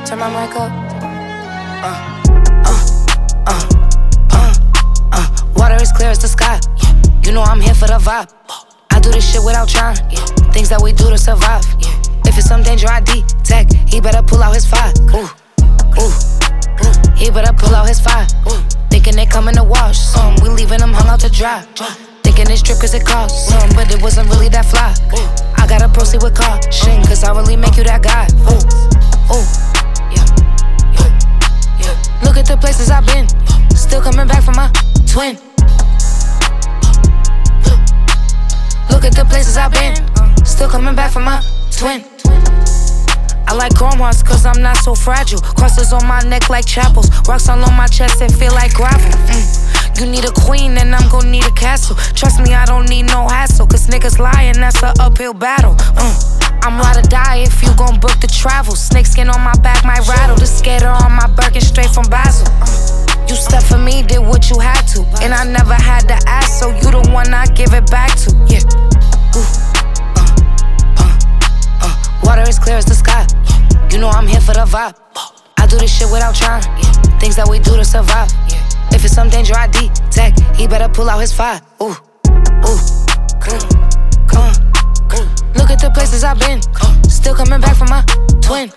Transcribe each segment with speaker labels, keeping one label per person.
Speaker 1: Turn my mic up. Water as clear as the sky. You know I'm here for the vibe. I do this shit without trying. Things that we do to survive. If it's some danger, I detect. He better pull out his fire. He better pull out his fire. Thinking they coming to wash some. We leaving them hung out to dry. Thinking it's drip cause it costs some, but it wasn't really that fly. I gotta proceed with caution, cause I really make you that guy. Look at the places I've been. Still coming back from my twin. Look at the places I've been. Still coming back from my twin. I like chrome hearts cause I'm not so fragile. Crosses on my neck like chapels. Rocks all on my chest and feel like gravel. You need a queen and I'm gon' need a castle. Trust me, I don't need no hassle. Cause niggas lying, that's an uphill battle. I'm ride or die if you gon' book the travel. Snakeskin on my back might rattle. The skater on my Birkin straight from Basel. You stepped for me, did what you had to. And I never had to ask, so you the one I give it back to. Yeah. Water as clear as the sky. You know I'm here for the vibe. I do this shit without trying. Things that we do to survive. If it's some danger, I detect. He better pull out his fire. Look at the places I've been. Still coming back from my twin.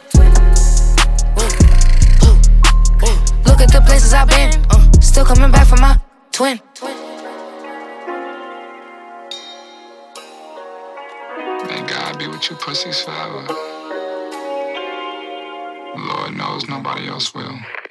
Speaker 1: Look at the places I've been. Still coming back from my twin.
Speaker 2: May God be with you pussies forever. Lord knows nobody else will.